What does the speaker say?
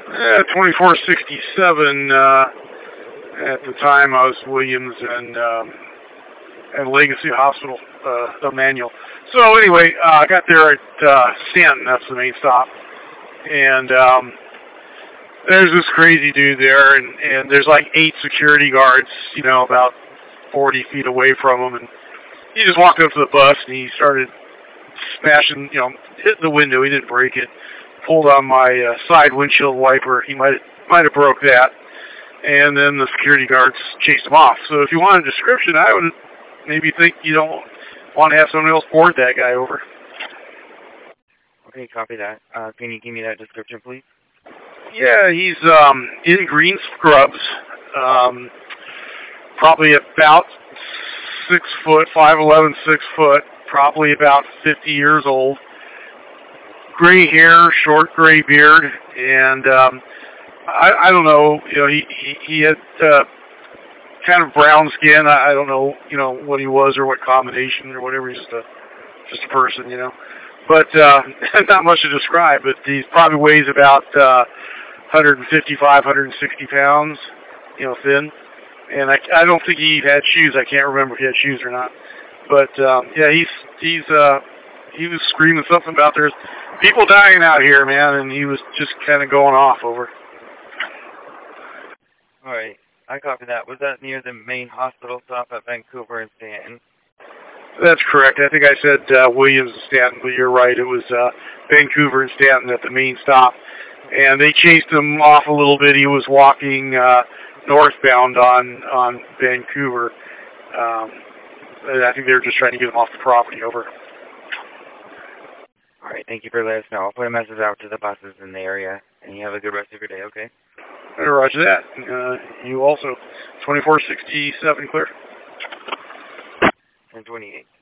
2467. At the time, I was Williams and Legacy Hospital, Emmanuel. So anyway, I got there at Stanton. That's the main stop, and there's this crazy dude there, and there's like 8 security guards, you know, about 40 feet away from him, and he just walked up to the bus and he started smashing, you know, hitting the window. He didn't break it. Pulled on my side windshield wiper. He might have broke that, and then the security guards chased him off. So if you want a description, I would maybe think you don't want to have someone else board that guy over. Okay, copy that. Can you give me that description, please? Yeah, he's in green scrubs, probably about 6 foot, 5'11", 6 foot, probably about 50 years old. Gray hair, short gray beard, and I don't know, you know, he had kind of brown skin. I don't know, you know, what he was or what combination or whatever. He's just a person, you know. But not much to describe. But he probably weighs about 155, 160 pounds, you know, thin. And I don't think he had shoes. I can't remember if he had shoes or not. But yeah, he was screaming something about there's people dying out here, man, and he was just kind of going off over. All right, I copy that. Was that near the main hospital stop at Vancouver and Stanton? That's correct. I think I said Williams and Stanton, but you're right. It was Vancouver and Stanton at the main stop. And they chased him off a little bit. He was walking northbound on Vancouver. And I think they were just trying to get him off the property over. All right, thank you for letting us know. I'll put a message out to the buses in the area, and you have a good rest of your day, okay? Roger that. You also. 2467 clear. 1028.